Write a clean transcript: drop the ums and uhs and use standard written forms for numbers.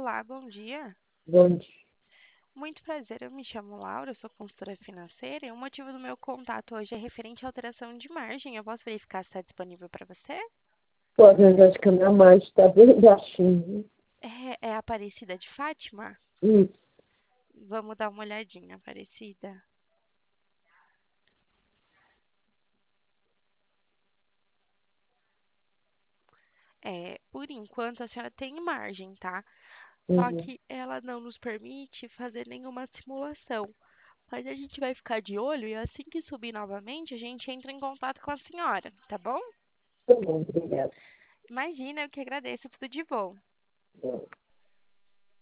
Olá, bom dia. Bom dia. Muito prazer, eu me chamo Laura, eu sou consultora financeira e o motivo do meu contato hoje é referente à alteração de margem. Eu posso verificar se está disponível para você? Pode, mas acho que a minha mãe está bem baixinho. É Aparecida de Fátima? Isso, Vamos dar uma olhadinha, Aparecida. Por enquanto a senhora tem margem, tá? Só uhum. que ela não nos permite fazer nenhuma simulação. Mas a gente vai ficar de olho e assim que subir novamente, a gente entra em contato com a senhora, tá bom? Tá bom, obrigada. Imagina, eu que agradeço, tudo de bom.